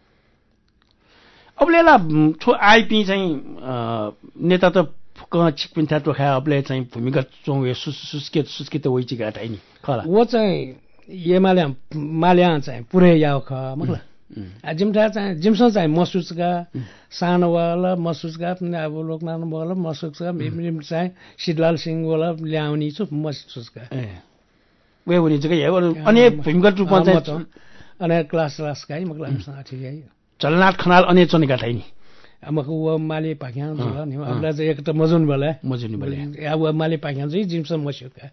अबलेला छो आइपी चाहिँ नेता त छिकपिन था टोखा अबले चाहिँ भूमिगत चौँ यो सुस्केत सुस्केत वइची गाट हैनी खला वो चाहिँ ये माल्या माल्या चाहिँ पुरै याव ख मखला आ जिमठा चाहिँ जिमस चाहिँ मसुसका सानो वाला मसुसका अब लोकनाथ वाला मसुसका मिम चाहिँ सिद्धलाल सिंह वाला ल्याउनी छु मसुसका ए वे हुने चाहिँ यो अनि भूमिगत रूपमा चाहिँ अनि क्लास क्लास गाई मखला हमसँग ठीक है चलनाथ खनाल अनि चनि गाट हैनी हमको वो माले पाख्या जुल नि अबला चाहिँ एक त मजुन भले मजुन भले अब वो माले पाख्या चाहिँ जिमस मसुका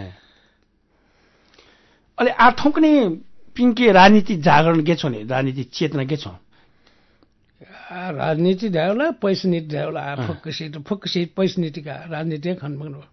अले आठौं कने पिंके राजनीति जागरण के छ नि राजनीति चेतना के छ राजनीति ध्याउला पैसा नीति ध्याउला फोकसी फोकसी पैसा नीतिका राजनीति खनमगन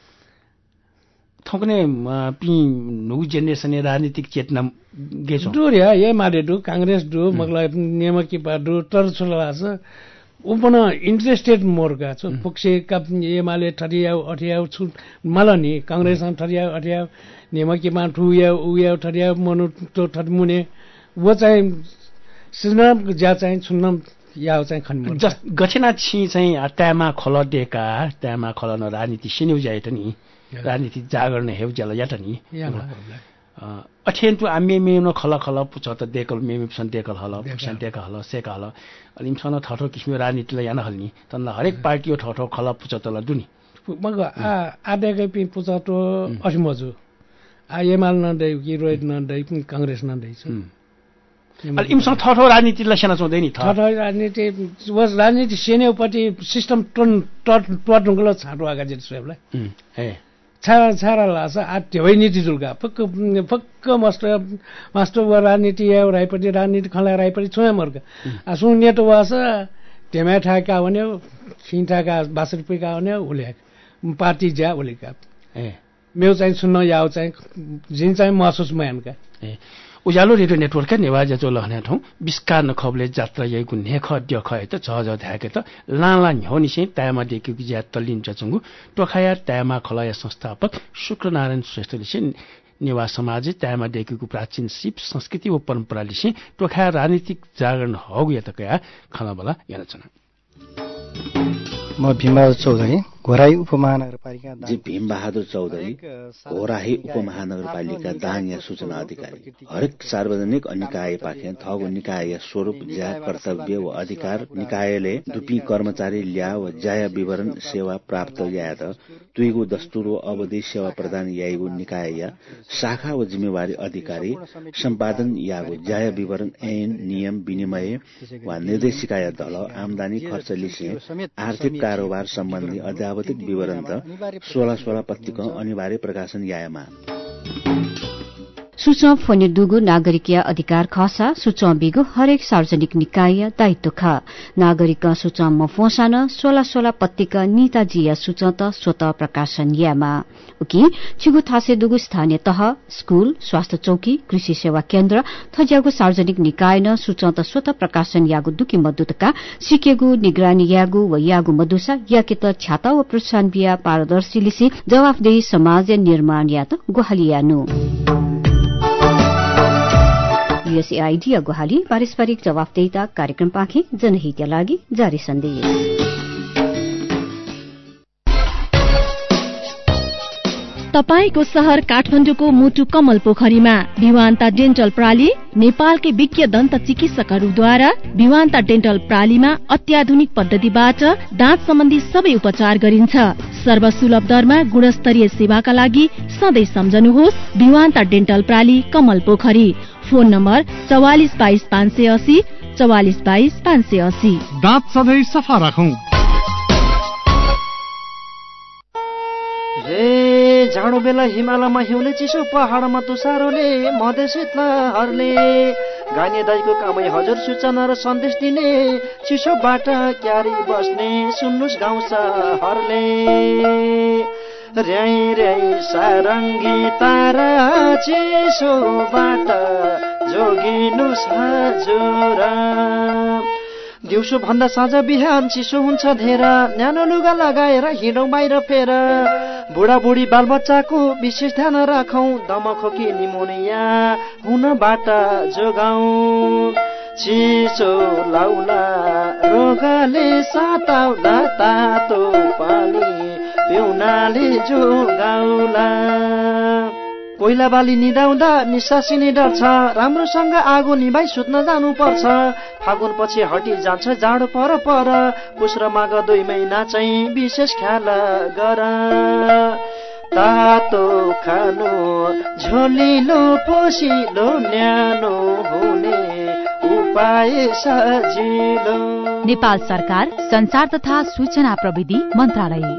थौकने पि नु जेनेरेसन राजनीतिक चेतना गे छ दु रे ये मारे दु कांग्रेस दु मगला नियम की पा दु तर छला छ उपन इंटरेस्टेड मोर का छ फोकसी का ये माले ठरिया अठिया छु मलनी कांग्रेस ठरिया अठिया नियम की मा ठु या उ या ठरिया मनु तो ठरमुने वो चाहिँ सुन्न ज्या चाहिँ सुन्न या चाहिँ खन्नु गछेना छि चाहिँ ट्यामा खल डेका ट्यामा खल न राजनीति सिन्यु जाए त नि राजनीति जागरण हेउ ज्याला या त नि अठेन्टु आमे मेनो खल खल पुछ त देखल मेमे सन देखल हल पुछन देखल हल सेका हल अनि सन ठठो किसिमको राजनीतिलाई यान हल्नी तन्ला हरेक पार्टी ठठो खल पुछ तला दुनी मग आ आदेकै पि पुछ तो असिमजु आ एमाल न दै कि रोइड न दै कांग्रेस न दै छ अनि इमसँग ठठो राजनीतिलाई सेना चौदैन नि ठठो राजनीति वस राजनीति सेनेपट्टि सिस्टम टन टट टटुङ्गलो छाटो आगा जे सबलाई हे छारा छारा लास आत्य नीति जुलगा फक्क फक्क मास्टर मास्टर व राजनीति या रायपति राजनीति खला रायपति छोया मर्ग आ सुन्ने त वास तेमा ठाका भन्यो खिन्ठाका बास रुपैयाँ भन्यो उले पार्टी ज्या उलेका ए मेरो चाहिँ सुन्न याउ चाहिँ जिन चाहिँ महसुस मयानका ए उज्यालो रेडियो नेटवर्क नेवाज जो लहने ठौ बिस्कार न खबले जात्रा यैगु नेख द्य खय त छ छ धाके त लाला न्होनि से तामा देकु कि ज्या तलिन चचंगु टोखाया तामा खलया संस्थापक शुक्रनारायण श्रेष्ठले से नेवा समाज तामा देकु प्राचीन सिप संस्कृति व परम्पराले से टोखाया राजनीतिक जागरण हगु या त कया खना बला याना छन म भीमबहादुर चौधरी घोराई उपमहानगरपालिका जी भीमबहादुर चौधरी घोराही उपमहानगरपालिका दाङ या सूचना अधिकारी हरेक सार्वजनिक निकाय पाखे थगो निकाय स्वरूप ज्या कर्तव्य व अधिकार निकायले दुपी कर्मचारी ल्या व ज्या विवरण सेवा प्राप्त यात तुइगो दस्तुर व अवधि सेवा प्रदान याइगो निकाय या शाखा व जिम्मेवारी अधिकारी सम्पादन यागो ज्या विवरण ऐन नियम विनिमय वा निर्देशिका या दल आमदानी खर्च लिसे आर्थिक कारोबार सम्बन्धी अध्यावधिक विवरण त सोह्र सोह्र पत्रिका अनिवार्य प्रकाशन यायमा सूचना फोने दुगु नागरिकीय अधिकार खसा सूचना बिगु हरेक सार्वजनिक निकाय दायित्व ख नागरिक सूचना मफोसान सोह्र सोह्र पत्रिका नीताजीय सूचना त स्वत प्रकाशन यामा उकि छिगु थासे दुगु स्थानीय तह स्कूल स्वास्थ्य चौकी कृषि सेवा केन्द्र थज्यागु सार्वजनिक निकाय न सूचना त स्वत प्रकाशन यागु दुकी मद्दुतका सिकेगु निगरानी यागु व यागु मदुसा याके त छाता व प्रोत्साहन बिया पारदर्शी लिसी जवाफदेही समाज निर्माण या त गोहालियानु यूएसएआईडी गुहाली पारस्परिक जवाफदेहिता कार्यक्रम पाखे जनहितका लागि जारी सन्देश तपाईको शहर काठमाडौँको मुटु कमल पोखरीमा भिवान्ता डेन्टल प्राली नेपालकै विज्ञ दन्त चिकित्सकहरूद्वारा भिवान्ता डेन्टल प्रालीमा अत्याधुनिक पद्धतिबाट दाँत सम्बन्धी सबै उपचार गरिन्छ सर्वसुलभ दरमा गुणस्तरीय सेवाका लागि सधैँ सम्झनुहोस् भिवान्ता डेन्टल प्राली कमल पोखरी फोन नम्बर चौवालिस बाइस पाँच सय अस्सी चौवालिस बाइस पाँच सय अस्सी दाँत सधैँ सफा राखौं रे जाडो बेला हिमालयमा हिउँले चिसो पहाडमा तुसारोले मधेस शीतलहरुले गाने दाइको कामै हजुर सूचना र सन्देश दिने चिसोबाट क्यारी बस्ने सुन्नुस् गाउँ सहरले र्याई र्याई सारङ्गी तारा चिसोबाट जोगिनुस् हजुर दिउँसो भन्दा साँझ बिहान चिसो हुन्छ धेर न्यानो लुगा लगाएर हिँडौँ बाहिर फेर बुढाबुढी बालबच्चाको विशेष ध्यान राखौं दमखोकी निमोनिया हुनबाट जोगाउँ चिसो लाउला रोगले साताउला तातो पानी पिउनाले जोगाउला कोइला बाली निदाउँदा निसासिने डर छ राम्रोसँग आगो निभाइ सुत्न जानु पर्छ फागुन पछि हटी जान्छ जाडो पर पर पुष र माघ दुई महिना चाहिँ विशेष ख्याल गर तातो खानु झोलिलो पोसिलो न्यानो हुने उपाय सजिलो नेपाल सरकार संचार तथा सूचना प्रविधि मन्त्रालय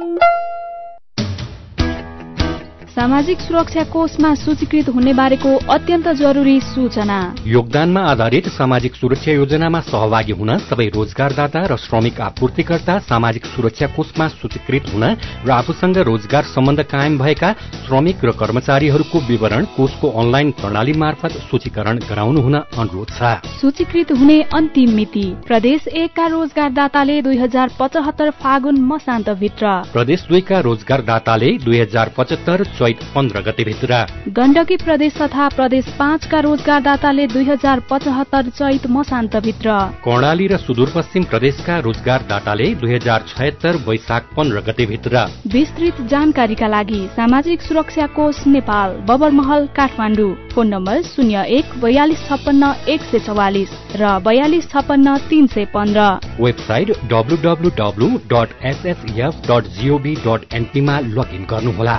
सामाजिक सुरक्षा कोषमा सूचीकृत हुने बारेको अत्यन्त जरुरी सूचना योगदानमा आधारित सामाजिक सुरक्षा योजनामा सहभागी हुन सबै रोजगारदाता र श्रमिक आपूर्तिकर्ता सामाजिक सुरक्षा कोषमा सूचीकृत हुन र आफूसँग रोजगार सम्बन्ध कायम भएका श्रमिक र कर्मचारीहरूको विवरण कोषको अनलाइन प्रणाली मार्फत सूचीकरण गराउनु हुन अनुरोध छ सूचीकृत हुने अन्तिम मिति प्रदेश एक का रोजगारदाताले दुई हजार पचहत्तर फागुन मसान्तभित्र प्रदेश दुई का रोजगारदाताले दुई हजार पचहत्तर चैत पन्ध्र गतेभित्र। गण्डकी प्रदेश तथा प्रदेश पाँचका रोजगारदाताले दुई हजार पचहत्तर चैत मसान्तभित्र। कर्णाली र सुदूरपश्चिम प्रदेशका रोजगारदाताले दुई हजार छयत्तर वैशाख पन्ध्र गतेभित्र। विस्तृत जानकारीका लागि सामाजिक सुरक्षा कोष नेपाल, बबरमहल, काठमाडौँ। फोन नम्बर शून्य एक बयालिस छप्पन्न एक सय चौवालिस र बयालिस छप्पन्न तीन सय पन्ध्र। Website W W W dot SSF dot GOV dot NP मा लगइन गर्नुहोला।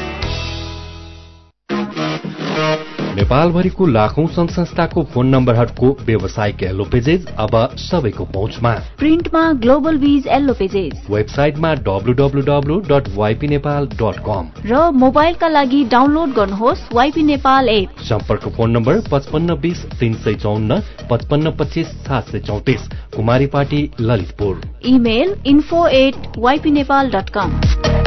नेपालभरिको लाखौं संघ संस्थाको फोन नम्बरहरूको व्यावसायिक येल्लो पेजेज अब सबैको पहुँचमा। प्रिन्टमा ग्लोबल भिज येल्लो पेजेज, वेबसाइटमा W W W dot YP Nepal dot com र मोबाइलका लागि डाउनलोड गर्नुहोस् वाइपी नेपाल एप। सम्पर्क फोन नम्बर पचपन्न बीस तीन सय चौन्न पचपन्न पच्चीस सात सय चौतिस, Kumari Pati, Lalitpur. Email info at YP Nepal dot com.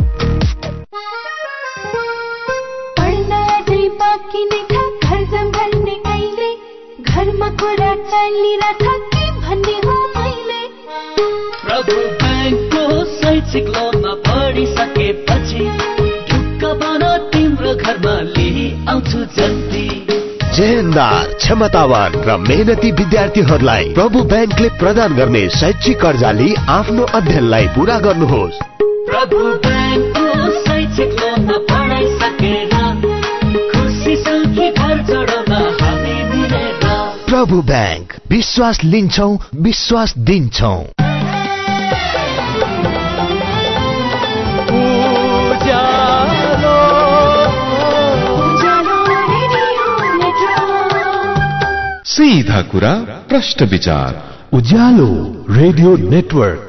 घरमा कुरा चलिरह के भन्ने हो मैले। प्रभु ब्याङ्कको शैक्षिक लोनमा पढिसकेपछि ढुक्क बन तिम्रो घरमा लिई आउँछु जल्दी। जेहेन्दार, क्षमतावान र मेहनती विद्यार्थीहरूलाई प्रभु ब्याङ्कले प्रदान गर्ने शैक्षिक कर्जा लिई आफ्नो अध्ययनलाई पूरा गर्नुहोस्। प्रभु ब्याङ्कको शैक्षिक लोनमा पढाइसकेर खुसी सुखी घर जोडाउन हामी मिलेर। प्रभु ब्याङ्क, विश्वास लिन्छौं, विश्वास दिन्छौं। सीधा कुरा, प्रश्न विचार, उज्यालो रेडियो नेटवर्क।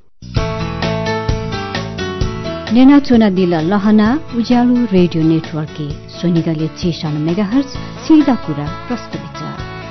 नेना चोना दिला लहना उज्यालो रेडियो नेटवर्क के सोनिगले छेसानो मेगाहर्ज सीधा कुरा प्रश्न विचार।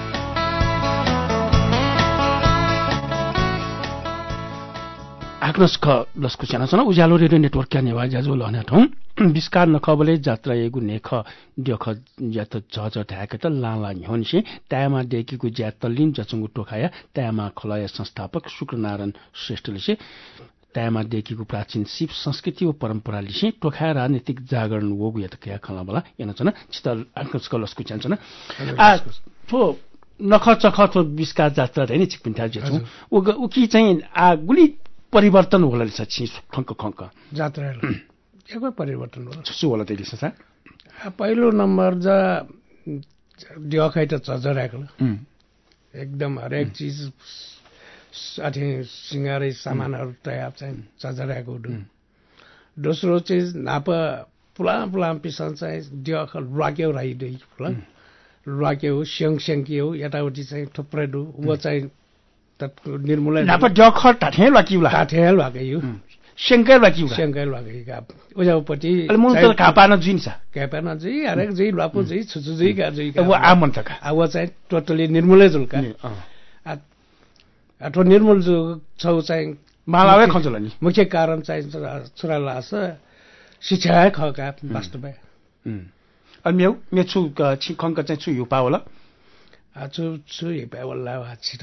आग्नस ख लस्कु च्याना छन उज्यालो रेडियो नेटवर्क क्या नेवा जाजो लहना ठौ विस्कार नखबले जात्रा एगु नेख देख ज्यात झझ ढाके त लाला ह्योनसे तायामा देकीको ज्यात लिन जचंगु टोखाया तायामा खलय संस्थापक शुक्रनारायण श्रेष्ठले से तायामा देखिको प्राचीन शिव संस्कृति व परम्परा लिसे टोखाया राजनीतिक जागरण वगु यत क्या खला बला याना छन चित आग्नस ख लस्कु च्यान छन आ थो नख चख थो विस्कार जात्रा हैन चिकपिन्था जेछु उ उ की चाहिँ आ गुली परिवर्तन होला छ छि खंक खंक जात्रा केको परिवर्तन होला छु होला त्यसले छ पहिलो नम्बर जा दिखै त चजराको एकदम हरेक चीज अथे सिंगारे सामानहरु तयार चाहिँ चजराको दोस्रो चीज नाप पुला पुला पिसन चाहिँ दिख राक्यो राइदै पुला राक्यो स्यङ स्यङकियो यताउति चाहिँ थुप्रै दु व चाहिँ तत्को निर्मूलन नाप डख टाठे लाकिउला टाठे लाके यो शंकर लाकिउला शंकर लाके का उजापटी अले मुन त कापान जिन्छ कापान जि हरेक जि लापो जि छुछु जि का जि का वो आमन तका अब चाहिँ टोटली निर्मूलै जुलका अ अथवा निर्मूल जो छौ चाहिँ मालावे खञ्चला नि मुख्य कारण चाहिँ छुरा लास शिक्षा खका वास्तवमा अनि मेउ मेछु छि खंक चाहिँ छु युपा होला आ छु छु युपा होला छिट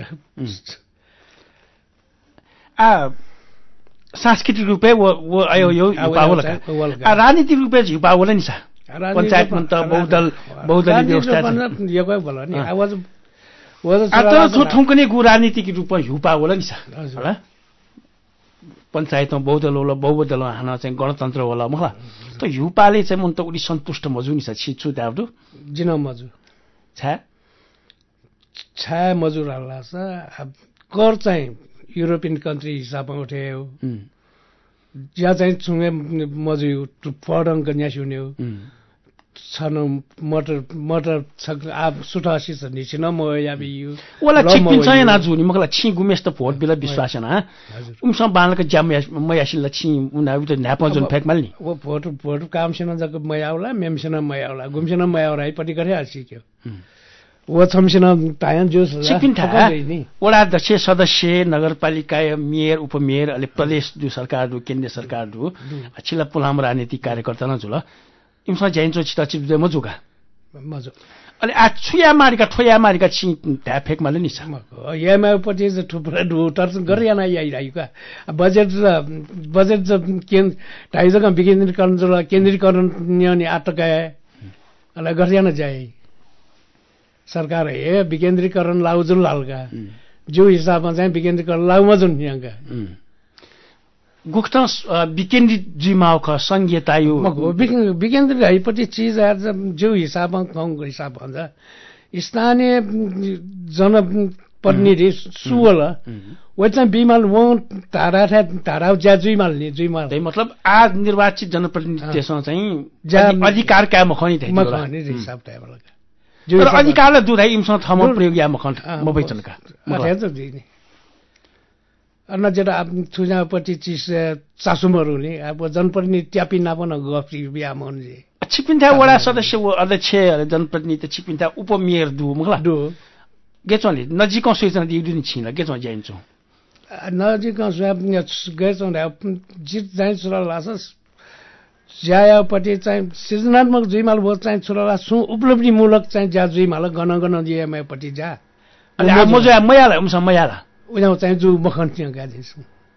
आ सांस्कृतिक रूपे वो वो आयो यो युपा होला आ राजनीतिक रूपे युपा होला नि सा पञ्चायत मन्त्र बहुदल बहुदलीय व्यवस्था यो कोही बोला नि आवाज आता जो ठुङ्कने गु राजनीतिक रूपमा युपा होला नि सा होला पञ्चायतमा बहुदल होला बहुदल हाना चाहिँ गणतन्त्र होला मला त युपाले चाहिँ मन त उनी सन्तुष्ट मजु नि छ छिछु दाउदु जिन मजु छा छा मजु राला छ कर चाहिँ युरोपियन कन्ट्री हिसाबमा उठ्यो ज्या चाहिँ छुङे मजु पढङ गन्यासुन्यो छन मटर मटर छ आ सुठासी छ निसिन म याबी यो वला छिकिन चाहिँ ना जुनी मकला छि गुमेस त भोट बिला विश्वास न उमसँग बालको ज्याम मयासिल छि उना उत न्याप जुन फेक माल्नी ओ भोट भोट काम छैन जक मयाउला मेमसिन मयाउला गुमसिन मयाउला पटि गरे हासिक्यो वो छमसिन तायन जो छिकिन था वडा अध्यक्ष सदस्य नगरपालिका मेयर उपमेयर अले प्रदेश जो सरकार दु केन्द्र सरकार दु छिला पुलाम राजनीतिक कार्यकर्ता न जुल इमसा जैन चिता चिप मजुगा मजो अनि आ छुया मारिका ठोया मारिका छि ढ्या फेक माले नि छ यामापट्टि चाहिँ थुप्रै ढुटर गरिएन आइरहेको बजेट र बजेट के ढाई जग्गा विकेन्द्रीकरण र केन्द्रीकरण नि आटकाए अलग गरिएन जाए सरकार हे विकेन्द्रीकरण लाउ जुन लालका जो हिसाबमा चाहिँ विकेन्द्रीकरण लाउ मजुन यहाँका गुख्त विकेन्द्री जिमाउ ख संघीयता यो विकेन्द्री हैपट्टि चीज जो हिसाबमा गाउँको हिसाब भन्छ स्थानीय जनप्रतिनिधि सुवल वो चाहिँ बिमल वो धारा धारा ज्या जुइमाल नि जुइमाल त्यही मतलब आज निर्वाचित जनप्रतिनिधिसँग चाहिँ अधिकार क्या मखनी त्यही मखनी हिसाब टाइमला जो अधिकारलाई दुधाइ इमसँग थमो प्रयोग या मखन मबैचनका अथेज दिने अन्ना जेटा छुजापट्टि चिस चासुमहरू नि अब जनप्रतिनिधि ट्यापी नापन गफी बिया मनले छिपिन्था वडा सदस्य वो अध्यक्ष जनप्रतिनिधि छिपिन्था उपमेयर दु मुखला दु गेचोले नजिकौं सूचना दिउ नि छिन गेचो जाइन्छौ नजिकौं सूचना गेचो जित जाइन सुरा लासस ज्यायापट्टि चाहिँ सृजनात्मक जुइमाल भो चाहिँ सुरा सु उपलब्धिमूलक चाहिँ ज्या जुइमाल गन गन दिएमापट्टि जा अनि मजा मयाला हमस मयाला उनीहरू चाहिँ जो मखन त्यहाँ गादिन्छु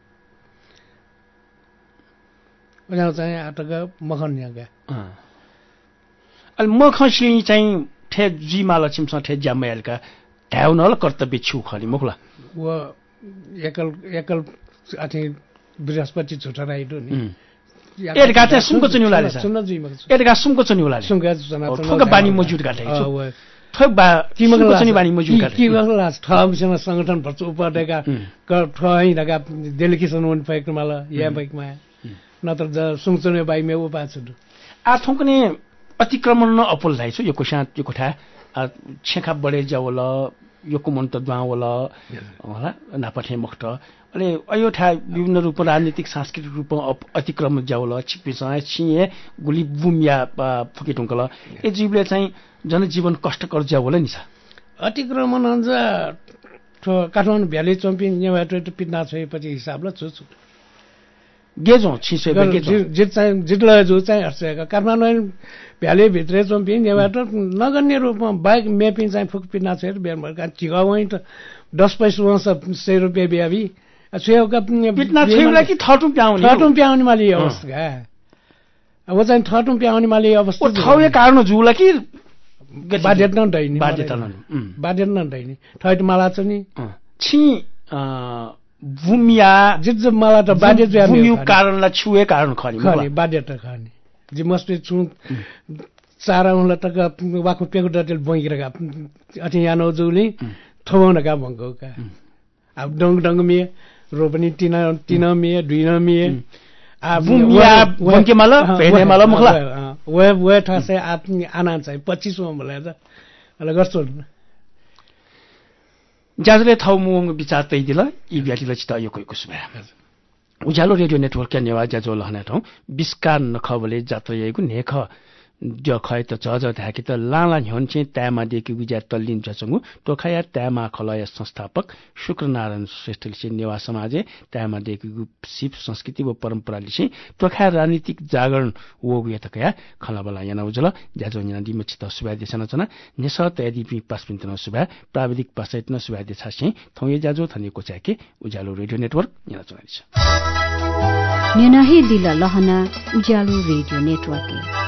उनीहरू चाहिँ आटका मखन यहाँ गा अनि मखसी चाहिँ ठे जिमाल छिमसँग ठे ज्यामयालका ढ्याउनल कर्तव्य छु खली मुखला वो एकल एकल अथि बृहस्पति छुटा राइडो नि एरगा चाहिँ सुनको चुनि उलाले छ सुन्न जुइमा एरगा सुनको चुनि उलाले सुनका जना ठोक बानी मजुद गाठै छु ठोक बा सुनको चुनि बानी मजुद गाठै के गर्ला ठमसँग संगठन पर्छ उपदेका ठै दगा डेलिगेसन वन पाइकमाल या बाइकमा नत्र ज सुङचुने बाइमे उपा छु आ ठोकने अतिक्रमण न अपोल छु यो कोशा यो कोठा छेखा बढे जावल यो कुमन्त द्वावल होला नापठे मख्त अले अयो ठा विभिन्न रूप राजनीतिक सांस्कृतिक रूपमा अतिक्रमण जावल छिपिसा छिए गुली बुमिया फुके टुङ्कल ए जीवले चाहिँ जनजीवन कष्टकर जावल नि छ अतिक्रमण अन्ज काठमाडौँ भ्याली चम्पी नेवाटो पिट्ना छपछि हिसाबले छु छु गेजो छिसे गेजो जित चाहिँ जितला जो चाहिँ हर्सेका काठमाडौँ भ्याली भित्र चम्पी नेवाटो नगन्य रूपमा बाइक मेपिङ चाहिँ फुक पिट्ना छ बेरमरका चिगावै त दस पैसा वंश सय रुपैयाँ ब्याबी छेउका पिट्ना छेउला कि थटुम प्याउने थटुम प्याउने माली अवस्था अब चाहिँ थटुम प्याउने माली अवस्था थौए कारण जुला कि बाध्यता न दैनी बाध्यता न बाध्यता न दैनी थैट माला छ नि छि भूमिया जित ज माला त बाध्यता भूमि कारणलाई छुए कारण खनि खनि बाध्यता खनि जे मस्ते छु चारा उनला तक वाको पेको डटेल बंगिरका अथि यानो जुली थौनका भंगोका अब डंग डंग मे रोपनी तिना तिना मे दुइना मे आ भूमिया बंके माला पेने माला मुखला वे वे ठासे आप आना चाहिँ पच्चीस मा मलाई त अले गर्छु ज्याजले थाउ मुङ विचार तै दिला यी ब्याटीले चिता यो कोही कुसबे उज्यालो रेडियो नेटवर्क क्या नेवा ज्याजो लहना ठाउँ बिस्कार नखबले जात्रयको नेख ज खय त जज धाके त लाला ह्यन्छे त्यामा देकी गुजा तल्लिन जसंगु टोखाया त्यामा खलय संस्थापक शुक्रनारायण श्रेष्ठले चाहिँ नेवा समाजे त्यामा देकी सिप संस्कृति व परम्परा लिसे टोखा राजनीतिक जागरण वगु यतकया खलाबला याना उजल ज्याजो याना दिमचित सुबा देशना जना नेस तयादीपि पासपिन्तन सुबा प्राविधिक पासैतन सुबा देछासे थौये ज्याजो थनेको चाके उज्यालो रेडियो नेटवर्क याना चलाइछ नेनाही दिला लहना उज्यालो रेडियो नेटवर्क